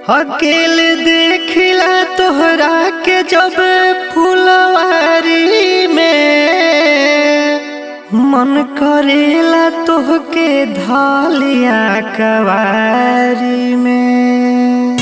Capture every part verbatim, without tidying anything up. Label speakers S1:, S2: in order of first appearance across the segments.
S1: अकेले देखिला तोहरा के जब फुलवारी में मन करेला तोहके धालिया कवारी में।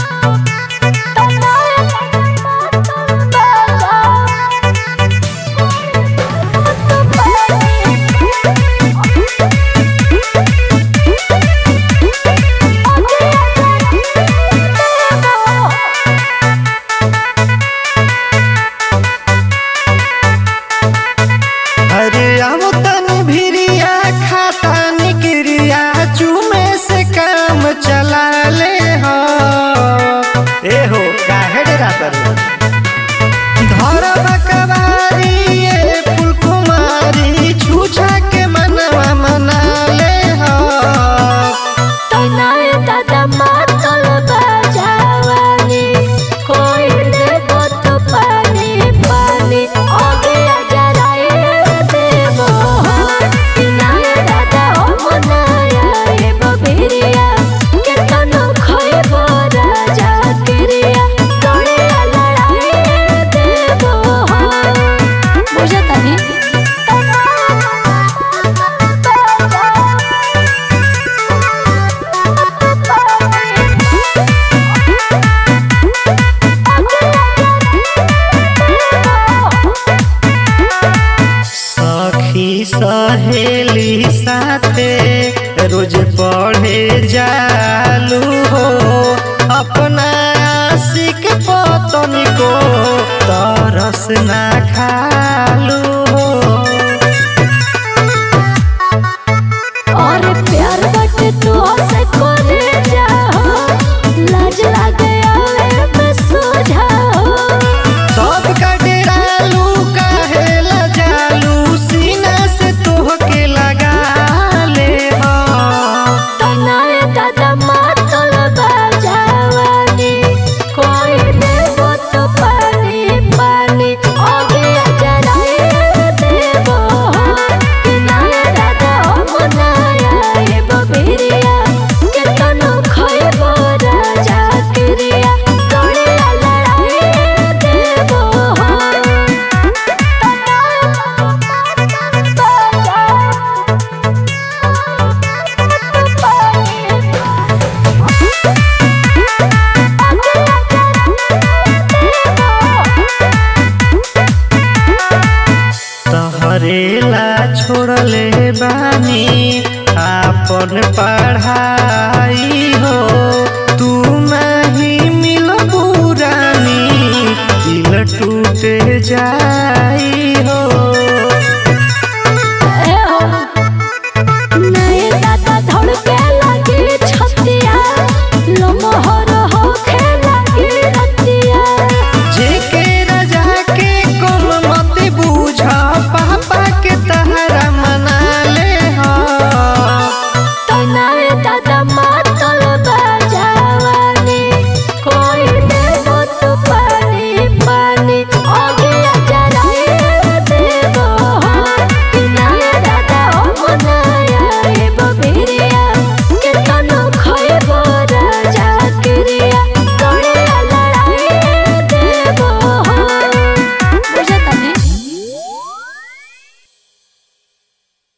S1: अरे अब तनी भिरिया खाता निकरिया चूमे से काम चला ले हो। ए हो काहे डरा करू धरब कबारी ये फूल कुमारी छूछा के मनवा मना ले हो।
S2: तनाए दादा मातल बजावानी कोई दे बत पानी पानी आगे जराए देबो। तनाए दादा ओ मनाया ए बबिरिया के तनो खइबो राजा किरिया तोड़े लड़ाए देबो। बुझतानी
S1: सखी सहेली साथे रोज पढ़े जालू हो। अपना आशिक पतनी को तरस ना